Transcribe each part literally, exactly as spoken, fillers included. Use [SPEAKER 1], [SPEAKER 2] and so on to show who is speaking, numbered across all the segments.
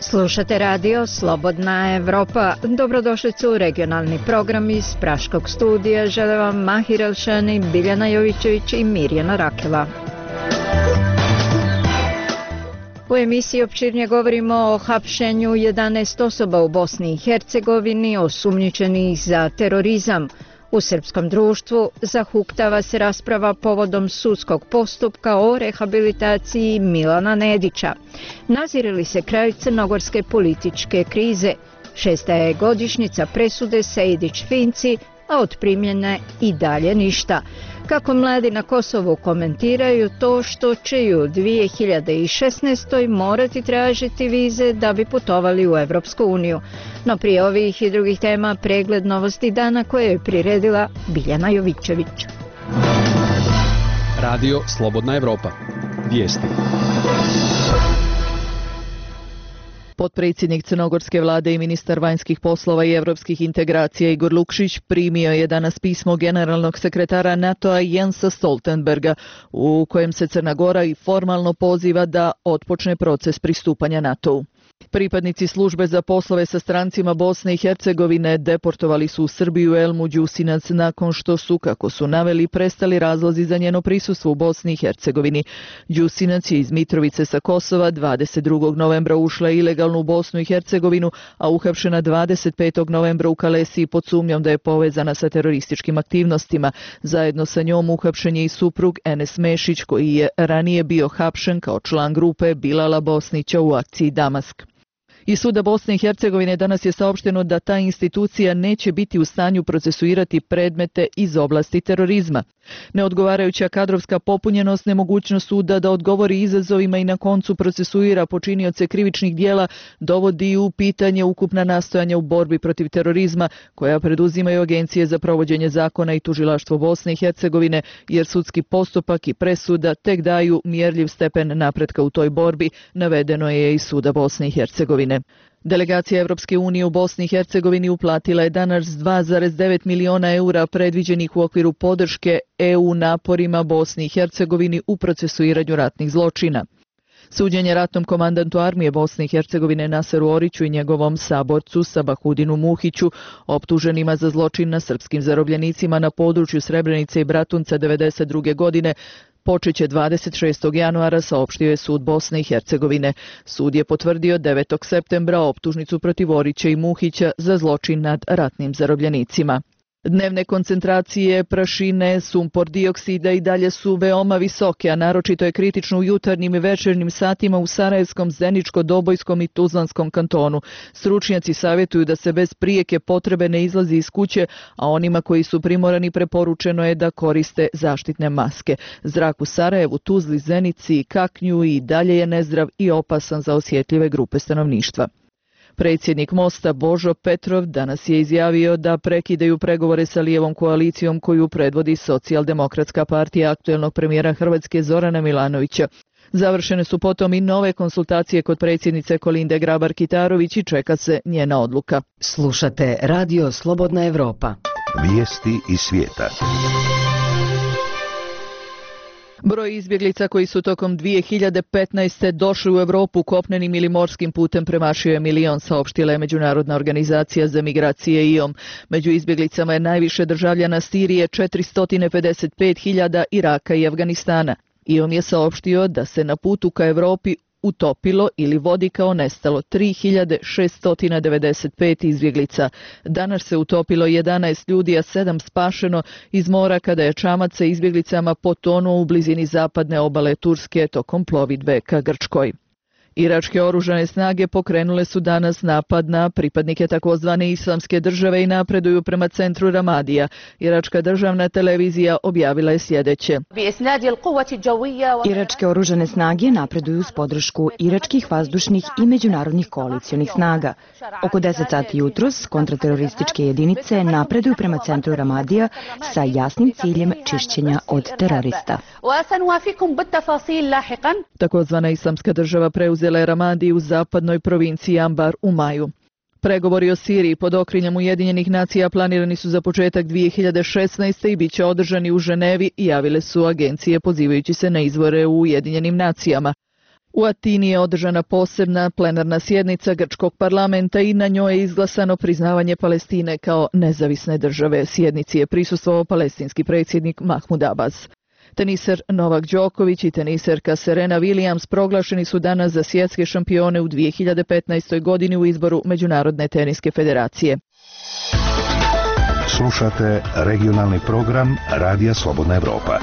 [SPEAKER 1] Slušate radio Slobodna Evropa. Dobrodošlicu u regionalni program iz Praškog studija. Žele vam Mahir Elšani, Biljana Jovićević i Mirjana Rakela. U emisiji opširnije govorimo o hapšenju jedanaest osoba u Bosni i Hercegovini osumnjičenih za terorizam. U srpskom društvu zahuktava se rasprava povodom sudskog postupka o rehabilitaciji Milana Nedića. Nazire li se kraj crnogorske političke krize? Šesta je godišnjica presude Sejdić-Finci, a od primljene i dalje ništa. Kako mladi na Kosovu komentiraju to što će i u dvije hiljade šesnaestoj morati tražiti vize da bi putovali u Evropsku uniju. No prije ovih i drugih tema pregled novosti dana koje je priredila Biljana Jovićević.
[SPEAKER 2] Radio Slobodna Evropa. Vijesti. Potpredsjednik crnogorske vlade i ministar vanjskih poslova i evropskih integracija Igor Lukšić primio je danas pismo generalnog sekretara NATO-a Jensa Stoltenberga u kojem se Crna Gora i formalno poziva da otpočne proces pristupanja NATO-u. Pripadnici službe za poslove sa strancima Bosne i Hercegovine deportovali su u Srbiju Elmu Đusinac nakon što su, kako su naveli, prestali razlozi za njeno prisustvo u Bosni i Hercegovini. Đusinac je iz Mitrovice sa Kosova dvadeset drugog novembra ušla ilegalno u Bosnu i Hercegovinu, a uhapšena dvadeset petog novembra u Kalesiji pod sumnjom da je povezana sa terorističkim aktivnostima. Zajedno sa njom uhapšen je i suprug Enes Mešić, koji je ranije bio hapšen kao član grupe Bilala Bosnića u akciji Damask. Iz suda Bosne i Hercegovine danas je saopšteno da ta institucija neće biti u stanju procesuirati predmete iz oblasti terorizma. Neodgovarajuća kadrovska popunjenost, nemogućnost suda da odgovori izazovima i na koncu procesuira počinioce krivičnih dijela dovodi u pitanje ukupna nastojanja u borbi protiv terorizma koja preduzimaju agencije za provođenje zakona i tužilaštvo Bosne i Hercegovine, jer sudski postupak i presuda tek daju mjerljiv stepen napretka u toj borbi, navedeno je iz suda Bosne i Hercegovine. Delegacija Evropske unije u Bosni i Hercegovini uplatila je danas dva zarez devet miliona eura predviđenih u okviru podrške E U naporima Bosni i Hercegovini u procesuiranju ratnih zločina. Suđenje ratnom komandantu armije Bosne i Hercegovine Naseru Oriću i njegovom saborcu Sabahudinu Muhiću, optuženima za zločin na srpskim zarobljenicima na području Srebrenice i Bratunca devedeset druge godine, počeće dvadeset šestog januara, saopštio je sud Bosne i Hercegovine. Sud je potvrdio devetog septembra optužnicu protiv Orića i Muhića za zločin nad ratnim zarobljenicima. Dnevne koncentracije prašine, sumpor dioksida i dalje su veoma visoke, a naročito je kritično u jutarnjim i večernjim satima u Sarajevskom, Zeničko-Dobojskom i Tuzlanskom kantonu. Stručnjaci savjetuju da se bez prijeke potrebe ne izlazi iz kuće, a onima koji su primorani preporučeno je da koriste zaštitne maske. Zrak u Sarajevu, Tuzli, Zenici i Kaknju i dalje je nezdrav i opasan za osjetljive grupe stanovništva. Predsjednik Mosta Božo Petrov danas je izjavio da prekidaju pregovore sa lijevom koalicijom koju predvodi Socijaldemokratska partija aktuelnog premijera Hrvatske Zorana Milanovića. Završene su potom i nove konsultacije kod predsjednice Kolinde Grabar-Kitarović i čeka se njena odluka.
[SPEAKER 3] Slušate radio Slobodna Evropa.
[SPEAKER 4] Vijesti iz svijeta.
[SPEAKER 2] Broj izbjeglica koji su tokom dvije hiljade petnaeste. došli u Europu kopnenim ili morskim putem premašio je milion, saopštila je Međunarodna organizacija za migracije I O M. Među izbjeglicama je najviše državljana Sirije, četiristo pedeset pet hiljada, Iraka i Afganistana. I O M je saopštio da se na putu ka Europi utopilo ili vodi kao nestalo tri hiljade šesto devedeset pet izbjeglica. Danas se utopilo jedanaest ljudi, a sedam spašeno iz mora kada je čamac sa izbjeglicama potonuo u blizini zapadne obale Turske tokom plovidbe ka Grčkoj. Iračke oružane snage pokrenule su danas napad na pripadnike takozvane islamske države i napreduju prema centru Ramadija. Iračka državna televizija objavila je sljedeće.
[SPEAKER 5] Iračke oružane snage napreduju s podršku iračkih vazdušnih i međunarodnih koalicijonih snaga. Oko deset sati jutros kontraterorističke jedinice napreduju prema centru Ramadija sa jasnim ciljem čišćenja od terorista.
[SPEAKER 2] Takozvana islamska država preuzela je Ramadi u zapadnoj provinciji Ambar u maju. Pregovori o Siriji pod okriljem Ujedinjenih nacija planirani su za početak dvije hiljade šesnaeste. i bit će održani u Ženevi, javile su agencije pozivajući se na izvore u Ujedinjenim nacijama. U Atini je održana posebna plenarna sjednica grčkog parlamenta i na njoj je izglasano priznavanje Palestine kao nezavisne države. Sjednici je prisustvovao palestinski predsjednik Mahmud Abbas. Teniser Novak Đoković i teniserka Serena Williams proglašeni su danas za svjetske šampione u dvije hiljade petnaestoj. godini u izboru Međunarodne teniske federacije.
[SPEAKER 4] Slušate regionalni program Radija Slobodna Evropa.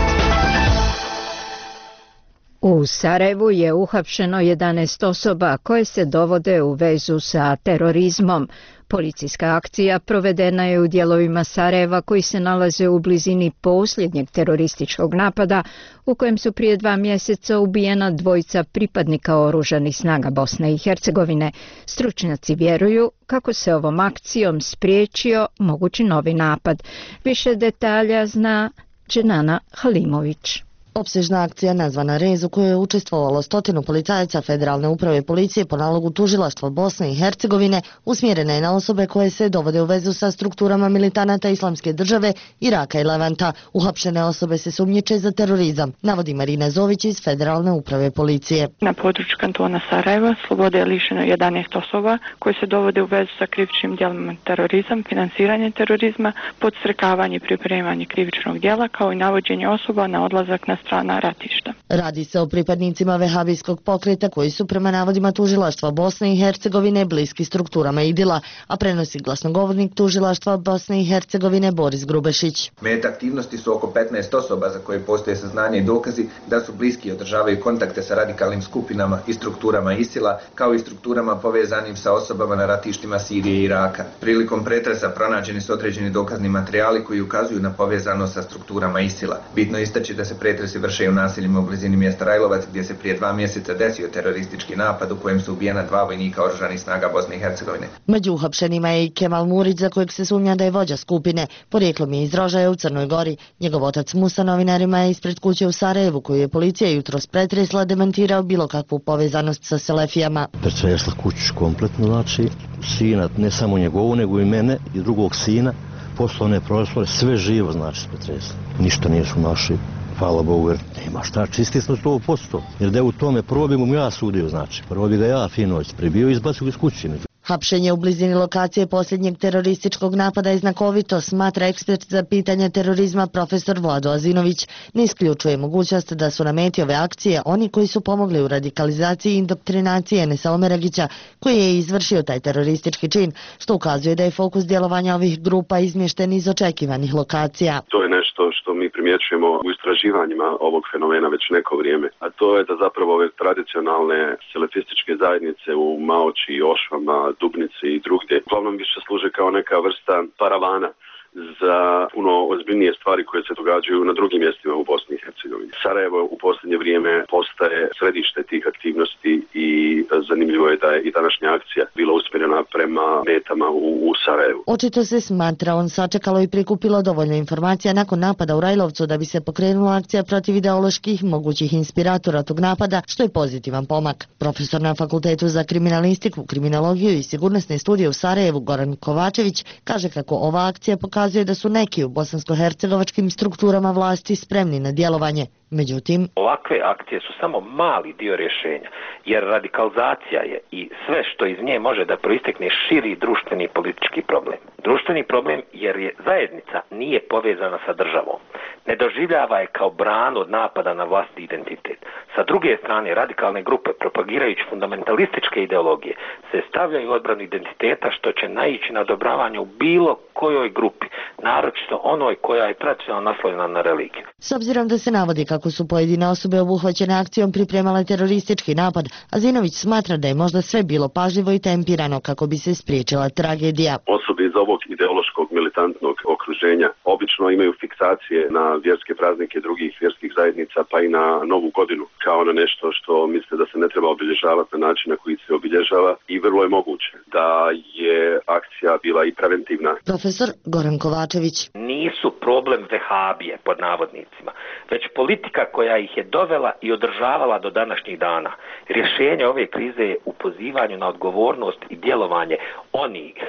[SPEAKER 1] U Sarajevu je uhapšeno jedanaest osoba koje se dovode u vezu sa terorizmom. Policijska akcija provedena je u dijelovima Sarajeva koji se nalaze u blizini posljednjeg terorističkog napada u kojem su prije dva mjeseca ubijena dvojica pripadnika oružanih snaga Bosne i Hercegovine. Stručnjaci vjeruju kako se ovom akcijom spriječio mogući novi napad. Više detalja zna Dženana Halimović.
[SPEAKER 6] Opsežna akcija nazvana Rez u kojoj je učestvovalo stotinu policajaca Federalne uprave policije po nalogu tužilaštva Bosne i Hercegovine usmjerena je na osobe koje se dovode u vezu sa strukturama militanata Islamske države, Iraka i Levanta. Uhapšene osobe se sumnjiče za terorizam, navodi Marina Zović iz Federalne uprave policije.
[SPEAKER 7] Na području kantona Sarajeva slobode je lišeno jedanaest osoba koje se dovode u vezu sa krivičnim djelima terorizam, finansiranje terorizma, podstrekavanje i pripremanje krivičnog djela kao i navođenje osoba na odlazak na strana ratišta.
[SPEAKER 6] Radi se o pripadnicima vehabijskog pokreta koji su prema navodima tužilaštva Bosne i Hercegovine bliski strukturama Idila, a prenosi glasnogovornik tužilaštva Bosne i Hercegovine Boris Grubešić.
[SPEAKER 8] Meta aktivnosti su oko petnaest osoba za koje postoje saznanje i dokazi da su bliski i održavaju kontakte sa radikalnim skupinama i strukturama ISIL-a, kao i strukturama povezanim sa osobama na ratištima Sirije i Iraka. Prilikom pretresa pronađeni su određeni dokazni materijali koji ukazuju na povezanost sa strukturama ISIL-a. Bitno istaći da se pretresi vrše u naseljima u blizini mjesta Rajlovac, gdje se prije dva mjeseca desio teroristički napad u kojem su ubijena dva vojnika oružanih snaga Bosne i Hercegovine.
[SPEAKER 6] Među uhapšenima je i Kemal Murić, za kojeg se sumnja da je vođa skupine. Porijeklom je iz Rožaja u Crnoj Gori. Njegov otac Musa novinarima je ispred kuće u Sarajevu, koju je policija jutros pretresla, demantirao bilo kakvu povezanost sa selefijama.
[SPEAKER 9] Pretresla kuću kompletno, znači sina, ne samo njegovu, nego i mene i drugog sina, poslovne prostore, sve živo, znači pretresla. Ništa nisu našli. Hvala Bogu, jer nema šta, čisti smo sto posto. Jer da je u tome prvo bi mu ja sudio, znači. Prvo bi ga ja fino pribio i izbacio iz kuće.
[SPEAKER 6] Hapšenje u blizini lokacije posljednjeg terorističkog napada je znakovito, smatra ekspert za pitanja terorizma profesor Vlado Azinović. Ne isključuje mogućnost da su na meti ove akcije oni koji su pomogli u radikalizaciji i indoktrinaciji Enesa Omeragića, koji je izvršio taj teroristički čin, što ukazuje da je fokus djelovanja ovih grupa izmješten iz očekivanih lokacija.
[SPEAKER 10] To je nešto što mi primjećujemo u istraživanjima ovog fenomena već neko vrijeme, a to je da zapravo ove tradicionalne selefističke zajednice u Maoči, Ošvama, Dubnici i drugdje uglavnom više služe kao neka vrsta paravana za puno ozbiljnije stvari koje se događaju na drugim mjestima u Bosni i Hercegovini. Sarajevo u posljednje vrijeme postaje središte tih aktivnosti i zanimljivo je da je i današnja akcija bila usmjerena prema metama u, u Sarajevu.
[SPEAKER 6] Očito se smatra on sačekalo i prikupilo dovoljno informacija nakon napada u Rajlovcu da bi se pokrenula akcija protiv ideoloških mogućih inspiratora tog napada, što je pozitivan pomak. Profesor na Fakultetu za kriminalistiku, kriminologiju i sigurnosne studije u Sarajevu Goran Kovačević kaže kako ova akcija pokazuje da su neki u bosansko-hercegovačkim strukturama vlasti spremni na djelovanje. Međutim,
[SPEAKER 11] ovakve akcije su samo mali dio rješenja, jer radikalizacija je i sve što iz nje može da proistekne širi društveni i politički problem. Društveni problem jer je zajednica nije povezana sa državom. Ne doživljava je kao branu od napada na vlastni identitet. Sa druge strane, radikalne grupe, propagirajući fundamentalističke ideologije, se stavljaju u odbranu identiteta, što će naići na odobravanje u bilo kojoj grupi, naročito onoj koja je tradicionalno naslonjena na religiju.
[SPEAKER 6] S obzirom da se navodi kako su pojedine osobe obuhvaćene akcijom pripremale teroristički napad, Azinović smatra da je možda sve bilo pažljivo i tempirano kako bi se spriječila tragedija.
[SPEAKER 10] Osobe iz ovog ideološkog militantnog okruženja obično imaju fiksacije na vjerske praznike drugih vjerskih zajednica, pa i na Novu godinu, kao na nešto što misle da se ne treba obilježavati na način na koji se obilježava, i vrlo je moguće da je akcija bila i preventivna.
[SPEAKER 6] Profesor Goran Kovačević.
[SPEAKER 11] Nisu problem vehabije, pod navodnicima, već politika koja ih je dovela i održavala do današnjih dana. Rješenje ove krize je u pozivanju na odgovornost i djelovanje onih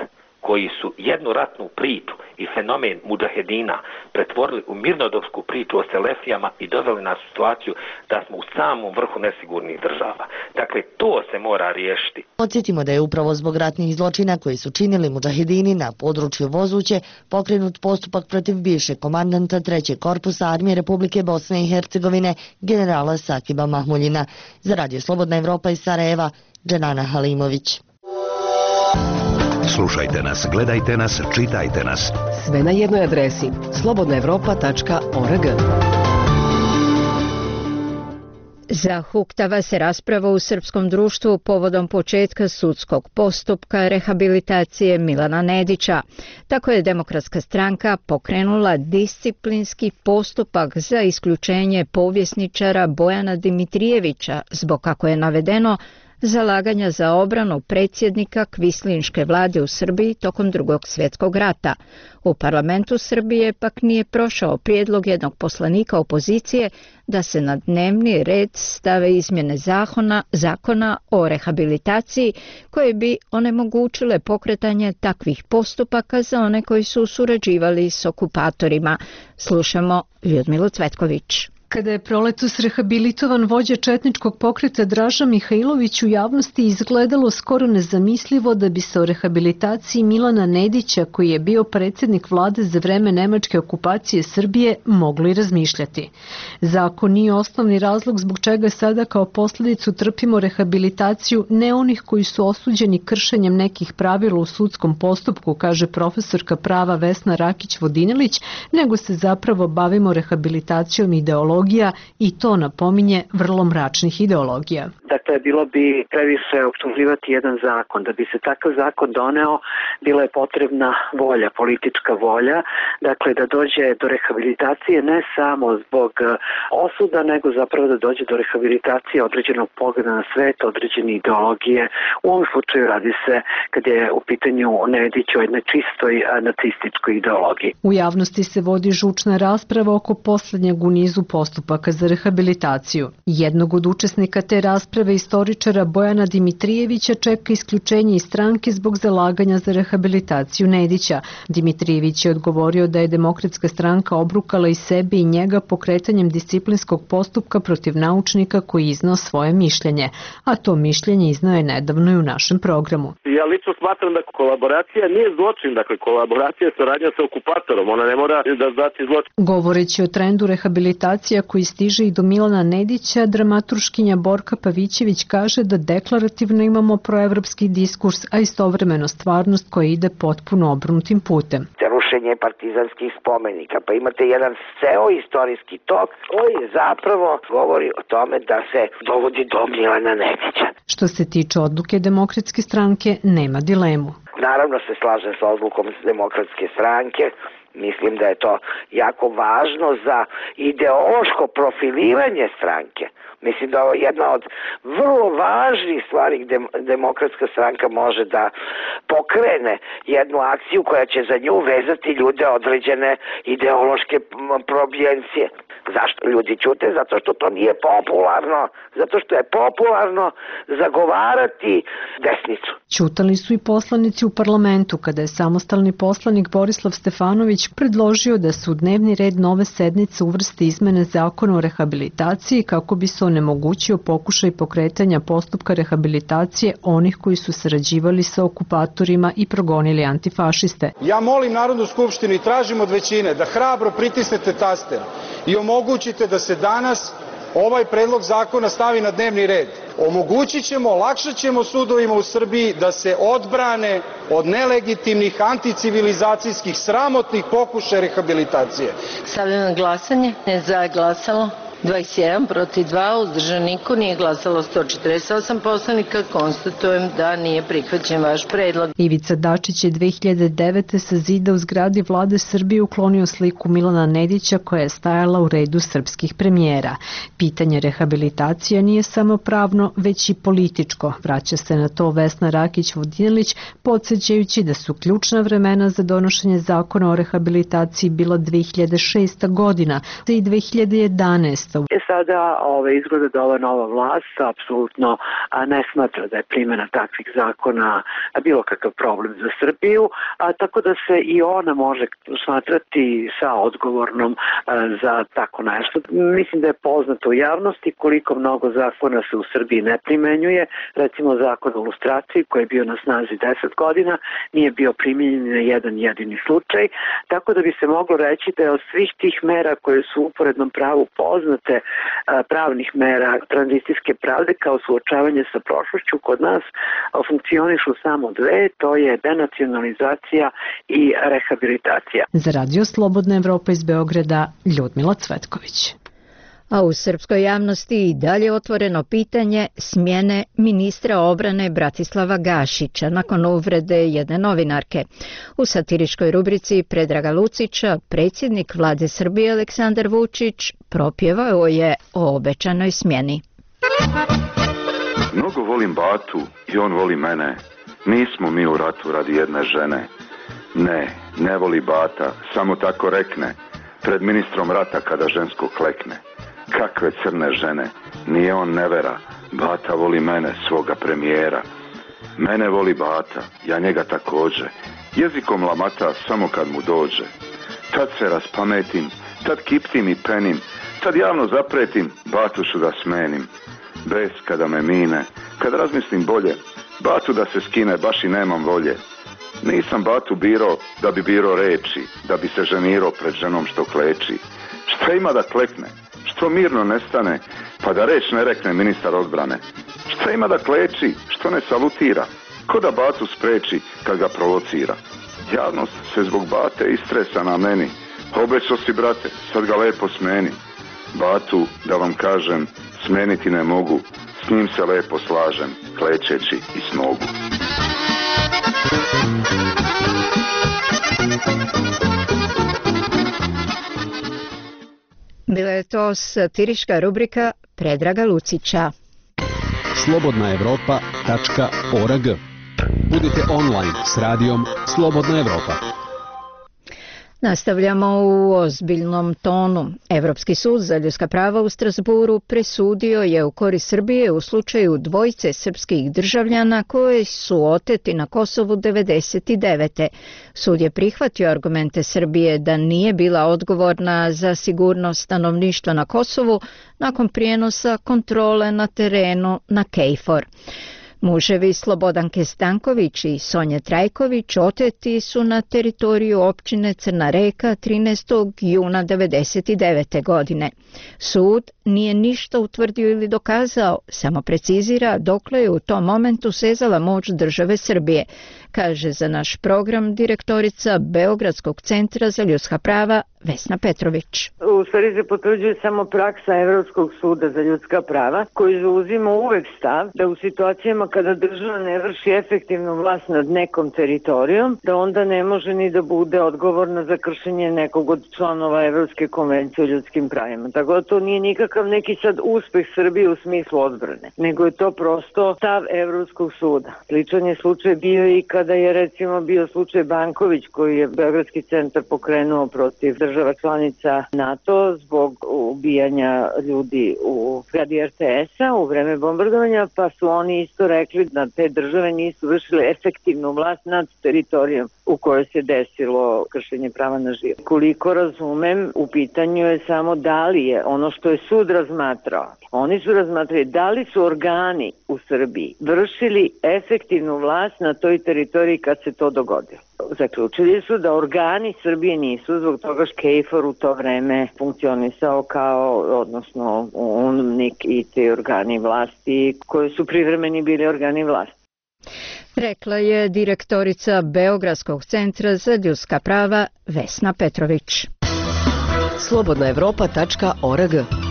[SPEAKER 11] koji su jednu ratnu priču i fenomen mudžahedina pretvorili u mirnodopsku priču o selefijama i doveli nas u situaciju da smo u samom vrhu nesigurnih država. Dakle, to se mora riješiti.
[SPEAKER 6] Podsjetimo da je upravo zbog ratnih zločina koji su činili mudžahedini na području Vozuće pokrenut postupak protiv bivšeg komandanta trećeg korpusa Armije Republike Bosne i Hercegovine generala Sakiba Mahmuljina. Za Radio Slobodna Evropa iz Sarajeva, Dženana Halimović.
[SPEAKER 4] Slušajte nas, gledajte nas, čitajte nas.
[SPEAKER 3] Sve na jednoj adresi slobodna evropa tačka org.
[SPEAKER 1] Zahuktava se rasprava u srpskom društvu povodom početka sudskog postupka rehabilitacije Milana Nedića. Tako je Demokratska stranka pokrenula disciplinski postupak za isključenje povjesničara Bojana Dimitrijevića zbog, kako je navedeno, zalaganja za obranu predsjednika kvislinške vlade u Srbiji tokom Drugog svjetskog rata. U parlamentu Srbije pak nije prošao prijedlog jednog poslanika opozicije da se na dnevni red stave izmjene zakona, zakona o rehabilitaciji koje bi onemogućile pokretanje takvih postupaka za one koji su surađivali s okupatorima. Slušamo Ljudmilu Cvetković.
[SPEAKER 12] Kada je proletos rehabilitovan vođa četničkog pokreta Draža Mihajlović, u javnosti izgledalo skoro nezamislivo da bi se o rehabilitaciji Milana Nedića, koji je bio predsjednik vlade za vreme nemačke okupacije Srbije, mogli razmišljati. Zakon nije osnovni razlog zbog čega sada kao posljedicu trpimo rehabilitaciju ne onih koji su osuđeni kršenjem nekih pravila u sudskom postupku, kaže profesorka prava Vesna Rakić-Vodinelić, nego se zapravo bavimo rehabilitacijom ideologije i to napominje vrlo mračnih ideologija.
[SPEAKER 13] Dakle, bilo bi previše optuživati jedan zakon. Da bi se takav zakon doneo, bila je potrebna volja, politička volja, dakle da dođe do rehabilitacije ne samo zbog osuda, nego zapravo da dođe do rehabilitacije određenog pogleda na svet, određene ideologije. U ovom slučaju radi se, kad je u pitanju Nedić, o jednoj čistoj nacističkoj ideologiji.
[SPEAKER 12] U javnosti se vodi žučna rasprava oko posljednjeg u nizu postupaka za rehabilitaciju. Jednog od učesnika te rasprave, istoričara Bojana Dimitrijevića, čeka isključenje iz stranke zbog zalaganja za rehabilitaciju Nedića. Dimitrijević je odgovorio da je Demokratska stranka obrukala i sebi i njega pokretanjem disciplinskog postupka protiv naučnika koji iznao svoje mišljenje, a to mišljenje iznao je nedavno i u našem programu.
[SPEAKER 14] Ja lično smatram da kolaboracija nije zločin, dakle kolaboracija je saradnja sa okupatorom, ona ne mora da znači zločin.
[SPEAKER 12] Govoreći o trendu rehabilitacija koji stiže i do Milana Nedića, dramaturškinja Borka Pavićević kaže da deklarativno imamo proevropski diskurs, a istovremeno stvarnost koja ide potpuno obrnutim putem.
[SPEAKER 15] Rušenje partizanskih spomenika, pa imate jedan ceo istorijski tok koji zapravo govori o tome da se dovodi do Milana Nedića.
[SPEAKER 12] Što se tiče odluke Demokratske stranke, nema dilemu.
[SPEAKER 15] Naravno se slažem sa odlukom Demokratske stranke. Mislim da je to jako važno za ideološko profiliranje stranke. Mislim da je jedna od vrlo važnih stvari gdje Demokratska stranka može da pokrene jednu akciju koja će za nju vezati ljude određene ideološke probijencije. Zašto ljudi ćute? Zato što to nije popularno. Zato što je popularno zagovarati desnicu.
[SPEAKER 12] Ćutali su i poslanici u parlamentu kada je samostalni poslanik Borislav Stefanović predložio da se u dnevni red nove sednice uvrsti izmene zakona o rehabilitaciji kako bi se onemogućio pokušaj pokretanja postupka rehabilitacije onih koji su sarađivali sa okupatorima i progonili antifašiste.
[SPEAKER 16] Ja molim Narodnu skupštinu i tražim od većine da hrabro pritisnete taster i omogućite da se danas ovaj predlog zakona stavi na dnevni red. Omogućit ćemo, olakšat ćemo sudovima u Srbiji da se odbrane od nelegitimnih, anticivilizacijskih, sramotnih pokušaja rehabilitacije.
[SPEAKER 17] Stavljam na glasanje. Ne za je glasalo dvadeset jedan, protiv dva, uzdržan niko, nije glasalo sto četrdeset osam poslanika. Konstatujem da nije prihvaćen vaš predlog.
[SPEAKER 12] Ivica Dačić je dve hiljade devete sa zida u zgradi vlade Srbije uklonio sliku Milana Nedića koja je stajala u redu srpskih premijera. Pitanje rehabilitacije nije samo pravno, već i političko. Vraća se na to Vesna Rakić-Vodinelić, podsjećajući da su ključna vremena za donošenje zakona o rehabilitaciji bila dve hiljade šesta godina i dve hiljade jedanaeste. Ustavu.
[SPEAKER 13] E sada ove, izgleda da ova nova vlast apsolutno a, ne smatra da je primjena takvih zakona a, bilo kakav problem za Srbiju, a tako da se i ona može smatrati sa odgovornom a, za tako nešto. Mislim da je poznato u javnosti koliko mnogo zakona se u Srbiji ne primenjuje. Recimo zakon o lustraciji koji je bio na snazi deset godina nije bio primjenjen na jedan jedini slučaj, tako da bi se moglo reći da je od svih tih mera koje su u uporednom pravu poznate a, pravnih mera tranzicijske pravde kao suočavanje sa prošlošću kod nas a, funkcionišu samo dve, to je denacionalizacija i rehabilitacija.
[SPEAKER 12] Za Radio Slobodna Evropa iz Beograda, Ljudmila Cvetković.
[SPEAKER 1] A u srpskoj javnosti i dalje otvoreno pitanje smjene ministra obrane Bratislava Gašića nakon uvrede jedne novinarke. U satiričkoj rubrici Predraga Lucića predsjednik vlade Srbije Aleksandar Vučić propjevao je o obećanoj smjeni.
[SPEAKER 18] Mnogo volim Batu i on voli mene. Nismo mi u ratu radi jedne žene. Ne, ne voli Bata, samo tako rekne, pred ministrom rata kada žensko klekne. Kakve crne žene, nije on nevera, Bata voli mene, svoga premijera. Mene voli Bata, ja njega također, jezikom lamata samo kad mu dođe. Tad se raspametim, tad kiptim i penim, tad javno zapretim, Batu ću da smenim. Bes kada me mine, kad razmislim bolje, Batu da se skine, baš i nemam volje. Nisam Batu biro da bi biro reči, da bi se ženiro pred ženom što kleči. Šta ima da klekne? Što mirno nestane, pa da reč ne rekne ministar odbrane? Šta ima da kleči, što ne salutira? Ko da Batu spreči kad ga provocira? Javnost se zbog Bate istresa na meni. Obećo si, brate, sad ga lepo smeni. Batu, da vam kažem, smeniti ne mogu, s njim se lepo slažem, klečeći i s nogu.
[SPEAKER 1] Bila je to satirička rubrika Predraga Lucića.
[SPEAKER 19] slobodna evropa tačka org. Budite online s radijom Slobodna Evropa.
[SPEAKER 1] Nastavljamo u ozbiljnom tonu. Evropski sud za ljudska prava u Strasburu presudio je u korist Srbije u slučaju dvojice srpskih državljana koji su oteti na Kosovu devedeset devete. Sud je prihvatio argumente Srbije da nije bila odgovorna za sigurnost stanovništva na Kosovu nakon prijenosa kontrole na terenu na KFOR. Muževi Slobodanke Stanković i Sonje Trajković oteti su na teritoriju općine Crna Reka trinaestog juna devedeset devete. godine. Sud nije ništa utvrdio ili dokazao, samo precizira dokle je u tom momentu sezala moć države Srbije, kaže za naš program direktorica Beogradskog centra za ljudska prava Vesna Petrović.
[SPEAKER 20] U stvari se potvrđuje samo praksa Evropskog suda za ljudska prava, koji zauzima uvek stav da u situacijama kada država ne vrši efektivnu vlast nad nekom teritorijom, da onda ne može ni da bude odgovorna za kršenje nekog od članova Evropske konvencije o ljudskim pravima. Tako da to nije nikakav neki sad uspeh Srbije u smislu odbrane, nego je to prosto stav Evropskog suda. Sličan je slučaj bio i kada je recimo bio slučaj Banković, koji je Beogradski centar pokrenuo protiv država članica NATO zbog ubijanja ljudi u zgradi R T S-a u vreme bombardovanja, pa su oni isto rekli da te države nisu vršile efektivnu vlast nad teritorijom u kojoj se desilo kršenje prava na život. Koliko razumem, u pitanju je samo da li je ono što je sud razmatrao. Oni su razmatrali da li su organi u Srbiji vršili efektivnu vlast na toj teritoriji kad se to dogodilo. Zaključili su da organi Srbije nisu, zbog toga što KFOR u to vreme funkcionisao kao, odnosno UNMIK i te organi vlasti koji su privremeni bili organi vlasti.
[SPEAKER 1] Rekla je direktorica Beogradskog centra za ljudska prava Vesna Petrović.
[SPEAKER 3] slobodna evropa tačka org.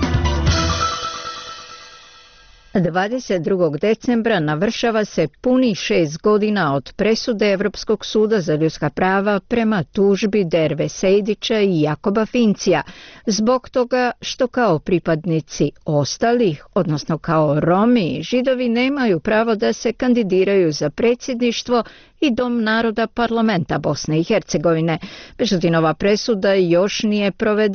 [SPEAKER 1] dvadeset drugog decembra navršava se punih šest godina od presude Evropskog suda za ljudska prava prema tužbi Derve Sejdića i Jakoba Fincija, zbog toga što kao pripadnici ostalih, odnosno kao Romi i Židovi, nemaju pravo da se kandidiraju za predsjedništvo i Dom naroda parlamenta Bosne i Hercegovine. Međutim, ova presuda još nije provedena,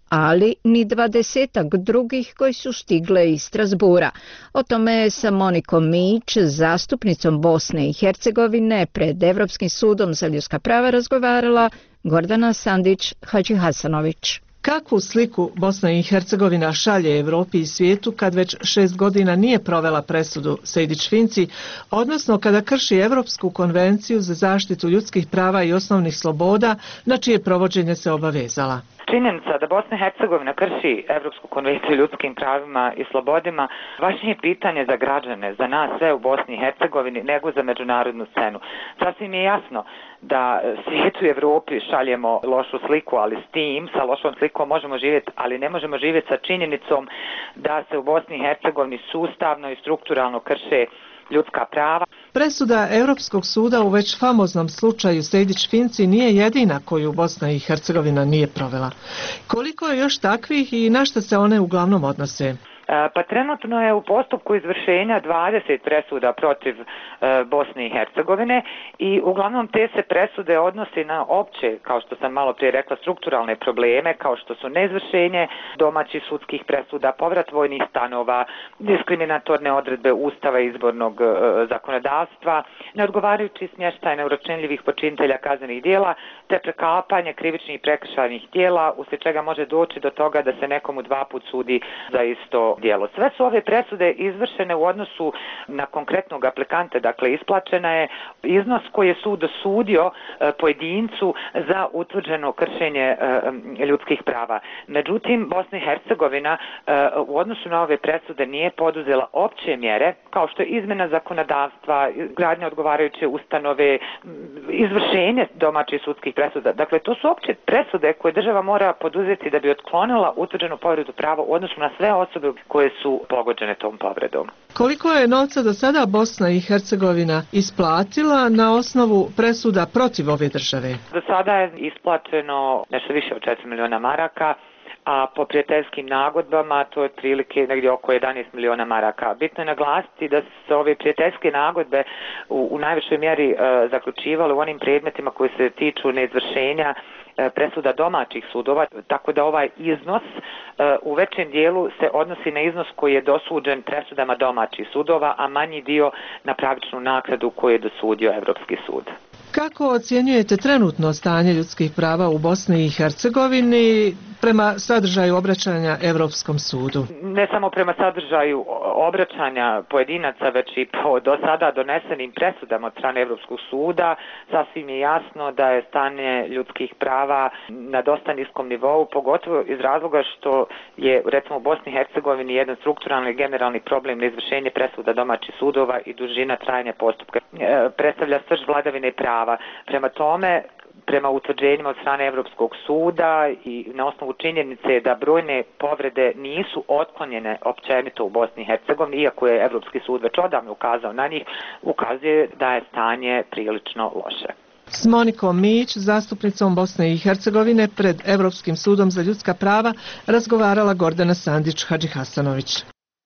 [SPEAKER 1] ali ni dvadesetak drugih koji su stigle iz Strasbura. O tome je sa Monikom Mić, zastupnicom Bosne i Hercegovine pred Evropskim sudom za ljudska prava razgovarala Gordana Sandić-Hadžihasanović.
[SPEAKER 21] Kakvu sliku Bosna i Hercegovina šalje Evropi i svijetu kad već šest godina nije provela presudu Sejdić-Finci, odnosno kada krši Evropsku konvenciju za zaštitu ljudskih prava i osnovnih sloboda, na čije provođenje se obavezala?
[SPEAKER 22] Činjenica da Bosna i Hercegovina krši Evropsku konvenciju o ljudskim pravima i slobodima važnije pitanje za građane, za nas sve u Bosni i Hercegovini nego za međunarodnu scenu. Sasvim je jasno da svijetu i Evropi šaljemo lošu sliku, ali s tim, sa lošom slikom možemo živjeti, ali ne možemo živjeti sa činjenicom da se u Bosni i Hercegovini sustavno i strukturalno krše ljudska prava.
[SPEAKER 21] Presuda Europskog suda u već famoznom slučaju Sejdić-Finci nije jedina koju Bosna i Hercegovina nije provela. Koliko je još takvih i na što se one uglavnom odnose?
[SPEAKER 22] Pa trenutno je u postupku izvršenja dvadeset presuda protiv e, Bosne i Hercegovine i uglavnom te se presude odnosi na opće, kao što sam malo prije rekla, strukturalne probleme kao što su neizvršenje domaćih sudskih presuda, povrat vojnih stanova, diskriminatorne odredbe Ustava i izbornog e, zakonodavstva, neodgovarajući smještaj neuročenljivih počinitelja kaznenih djela te prekapanje krivičnih i prekršajnih djela, uslijed čega može doći do toga da se nekomu dva put sudi za isto djelo. Sve su ove presude izvršene u odnosu na konkretnog aplikanta, dakle isplaćena je iznos koji je sud dosudio e, pojedincu za utvrđeno kršenje e, ljudskih prava. Međutim, Bosna i Hercegovina e, u odnosu na ove presude nije poduzela opće mjere, kao što je izmjena zakonodavstva, gradnja odgovarajuće ustanove, izvršenje domaćih sudskih presuda. Dakle, to su opće presude koje država mora poduzeti da bi otklonila utvrđenu povredu prava u odnosu na sve osobe koje su pogođene tom povredom.
[SPEAKER 21] Koliko je novca do sada Bosna i Hercegovina isplatila na osnovu presuda protiv ove države?
[SPEAKER 22] Do sada je isplaćeno nešto više od četiri miliona maraka, a po prijateljskim nagodbama to je otprilike negdje oko jedanaest miliona maraka. Bitno je naglasiti da se ove prijateljske nagodbe u, u najvišoj mjeri e, zaključivale u onim predmetima koji se tiču neizvršenja e, presuda domaćih sudova, tako da ovaj iznos e, u većem dijelu se odnosi na iznos koji je dosuđen presudama domaćih sudova, a manji dio na pravičnu naknadu koju je dosudio Evropski sud.
[SPEAKER 21] Kako ocjenjujete trenutno stanje ljudskih prava u Bosni i Hercegovini prema sadržaju obraćanja Europskom sudu?
[SPEAKER 22] Ne samo prema sadržaju obraćanja pojedinaca, već i po do sada donesenim presudama od strane Europskog suda, sasvim je jasno da je stanje ljudskih prava na dosta niskom nivou, pogotovo iz razloga što je recimo u Bosni i Hercegovini jedan strukturalni generalni problem neizvršenje presuda domaćih sudova i dužina trajanja postupka. E, predstavlja srž vladavine prava. Prema tome, prema utvrđenjima od strane Europskog suda i na osnovu činjenice da brojne povrede nisu otklonjene općenito u Bosni i Hercegovini, iako je Europski sud već odavno ukazao na njih, ukazuje da je stanje prilično loše.
[SPEAKER 21] S Monikom Mić, zastupnicom Bosne i Hercegovine pred Europskim sudom za ljudska prava, razgovarala Gordana Sandić-Hadžihasanović.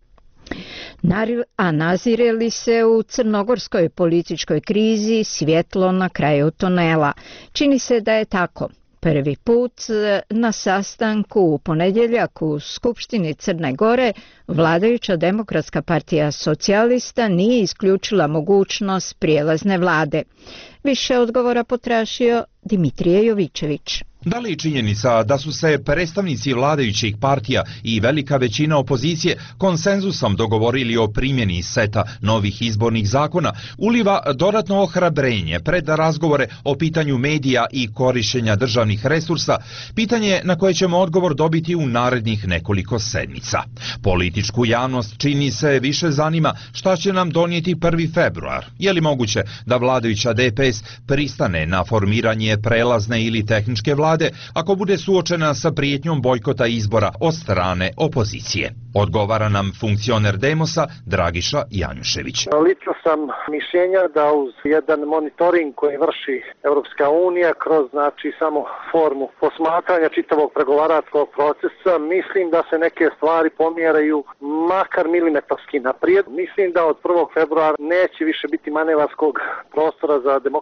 [SPEAKER 1] A nazire li se u crnogorskoj političkoj krizi svjetlo na kraju tunela? Čini se da je tako. Prvi put na sastanku u ponedjeljak u Skupštini Crne Gore vladajuća Demokratska partija socijalista nije isključila mogućnost prijelazne vlade. Više odgovora potražio Dimitrije Jovičević.
[SPEAKER 23] Da li činjenica da su se predstavnici vladajućih partija i velika većina opozicije konsenzusom dogovorili o primjeni seta novih izbornih zakona uliva dodatno ohrabrenje pred razgovore o pitanju medija i korištenja državnih resursa, pitanje na koje ćemo odgovor dobiti u narednih nekoliko sedmica. Političku javnost čini se više zanima šta će nam donijeti prvi februar. Je li moguće da vladajuća D P S pristane na formiranje prelazne ili tehničke vlade ako bude suočena sa prijetnjom bojkota izbora od strane opozicije? Odgovara nam funkcioner Demosa Dragiša Janjušević.
[SPEAKER 24] Lično sam mišljenja da uz jedan monitoring koji vrši Europska unija kroz znači samo formu posmatranja čitavog pregovaračkog procesa, mislim da se neke stvari pomjeraju makar milimetarski naprijed. Mislim da od prvog februara neće više biti manevarskog prostora za demokratske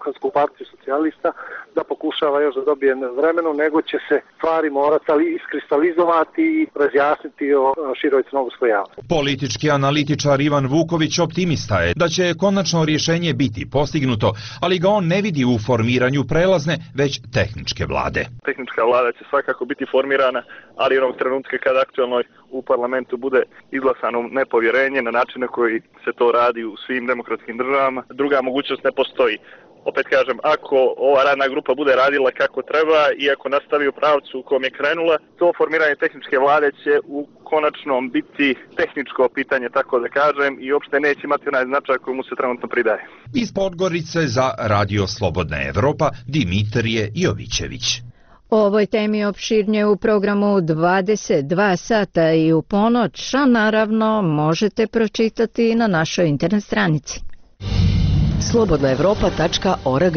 [SPEAKER 24] Demokratsku partiju socijalista da pokušava još da dobije vremenu, nego će se stvari morati iskristalizovati i razjasniti o široj crnogorskoj javnosti.
[SPEAKER 23] Politički analitičar Ivan Vuković optimista je da će konačno rješenje biti postignuto, ali ga on ne vidi u formiranju prelazne, već tehničke vlade.
[SPEAKER 2] Tehnička vlada će svakako biti formirana, ali onog trenutka kada aktualno u parlamentu bude izglasano nepovjerenje na način na koji se to radi u svim demokratskim državama, druga mogućnost ne postoji. Opet kažem, ako ova radna grupa bude radila kako treba i ako nastavi u pravcu u kom je krenula, to formiranje tehničke vlade će u konačnom biti tehničko pitanje, tako da kažem, i uopšte neće imati onaj značaj koji mu se trenutno pridaje.
[SPEAKER 23] Iz Podgorice za Radio Slobodna Evropa, Dimitrije Jovićević.
[SPEAKER 1] O ovoj temi opširnije u programu dvadeset dva sata i u ponoć, a naravno možete pročitati na našoj internet stranici.
[SPEAKER 3] slobodna evropa tačka org.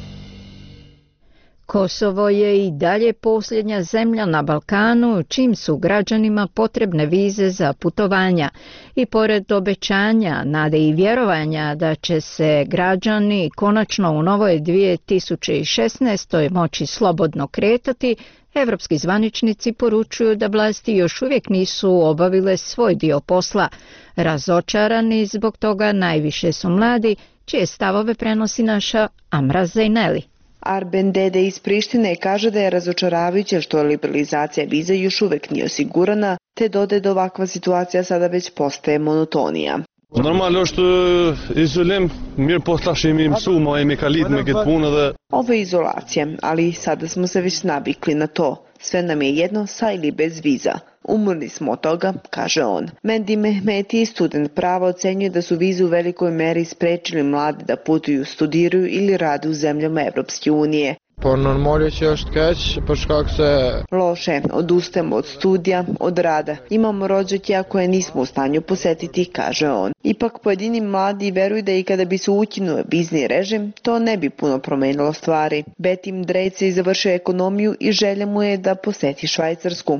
[SPEAKER 1] Kosovo je i dalje posljednja zemlja na Balkanu čim su građanima potrebne vize za putovanja i pored obećanja, nade i vjerovanja da će se građani konačno u novoj dvije tisuće šesnaestoj moći slobodno kretati, evropski zvaničnici poručuju da vlasti još uvijek nisu obavile svoj dio posla. Razočarani zbog toga najviše su mladi, čije stavove prenosi naša Amra Zejneli.
[SPEAKER 5] Arben Dede iz Prištine kaže da je razočaravajuće što liberalizacija viza još uvijek nije osigurana, te dodaje da ovakva situacija sada već postaje monotonija.
[SPEAKER 7] Normalno što izolim, mir poslašim im sumo i mekalit me get puno da...
[SPEAKER 5] Ovo je izolacija, ali sada smo se već navikli na to. Sve nam je jedno sa ili bez viza. Umorni smo od toga, kaže on. Mendi Mehmeti, student prava, ocenjuje da su vize u velikoj meri sprečili mlade da putuju, studiraju ili rade u zemljama Evropske unije.
[SPEAKER 8] Po normalno će još keć, pošto kako se...
[SPEAKER 5] Loše, odustajemo od studija, od rada. Imamo rođačja koje nismo u stanju posjetiti, kaže on. Ipak pojedini mladi veruju da i kada bi se ukinuo vizni režim, to ne bi puno promenilo stvari. Betim Drejci završio ekonomiju i želja mu je da posjeti Švajcarsku.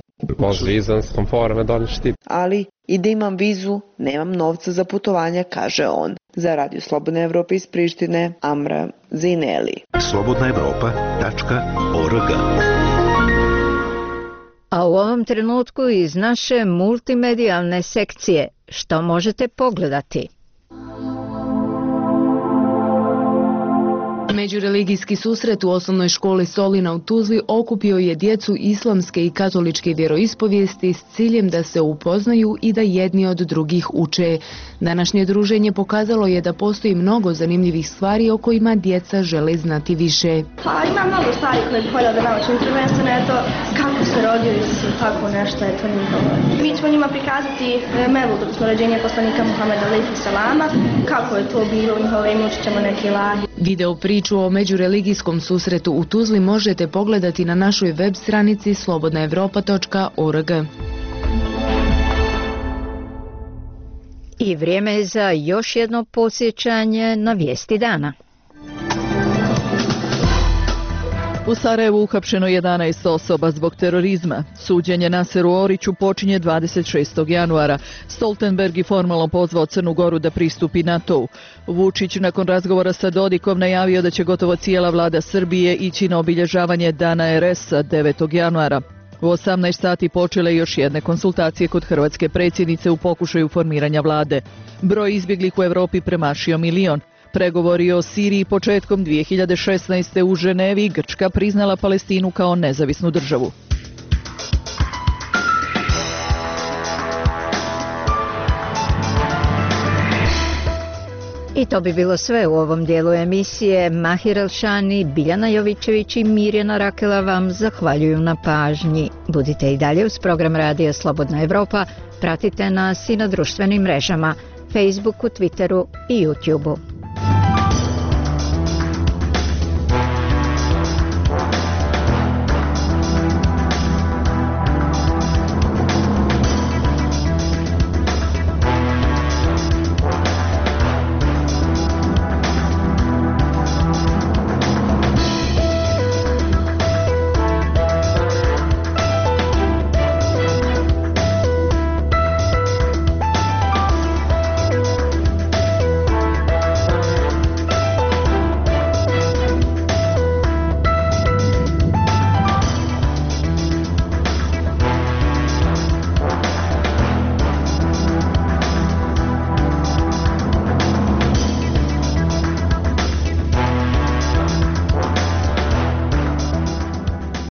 [SPEAKER 5] Ali i da imam vizu, nemam novca za putovanja, kaže on. Za Radio Slobodna Evropa iz Prištine, Amra Zejneli.
[SPEAKER 4] slobodna evropa tačka org.
[SPEAKER 1] A u ovom trenutku iz naše multimedijalne sekcije, što možete pogledati?
[SPEAKER 25] Međureligijski susret u osnovnoj školi Solina u Tuzli okupio je djecu islamske i katoličke vjeroispovijesti s ciljem da se upoznaju i da jedni od drugih uče. Današnje druženje pokazalo je da postoji mnogo zanimljivih stvari o kojima djeca žele znati više.
[SPEAKER 26] Pa ima mnogo stvari koje bih voljela da naučim. Prvenstveno je to kako se rodili su, tako nešto je to njihovo. Mi ćemo njima prikazati Mevlud, odnosno rođenje poslanika Muhameda alejhi selama, kako je to bilo u njihovo vrijeme, učit ćemo neki ilahi.
[SPEAKER 25] Video priču o međureligijskom susretu u Tuzli možete pogledati na našoj web stranici slobodna evropa tačka org.
[SPEAKER 1] I vrijeme je za još jedno podsjećanje na vijesti dana.
[SPEAKER 27] U Sarajevu uhapšeno jedanaest osoba zbog terorizma. Suđenje Naseru Oriću počinje dvadeset šestog januara. Stoltenberg je formalno pozvao Crnu Goru da pristupi NATO-u. Vučić nakon razgovora sa Dodikom najavio da će gotovo cijela vlada Srbije ići na obilježavanje Dana er esa devetog januara. U osamnaest sati počele još jedne konsultacije kod hrvatske predsjednice u pokušaju formiranja vlade. Broj izbjeglih u Europi premašio milion. Pregovori o Siriji početkom dvije hiljade šesnaeste. u Ženevi, Grčka priznala Palestinu kao nezavisnu državu.
[SPEAKER 1] I to bi bilo sve u ovom dijelu emisije. Mahir Elšani, Biljana Jovićević i Mirjana Rakela vam zahvaljuju na pažnji. Budite i dalje uz program Radija Slobodna Evropa. Pratite nas i na društvenim mrežama, Facebooku, Twitteru i YouTubeu.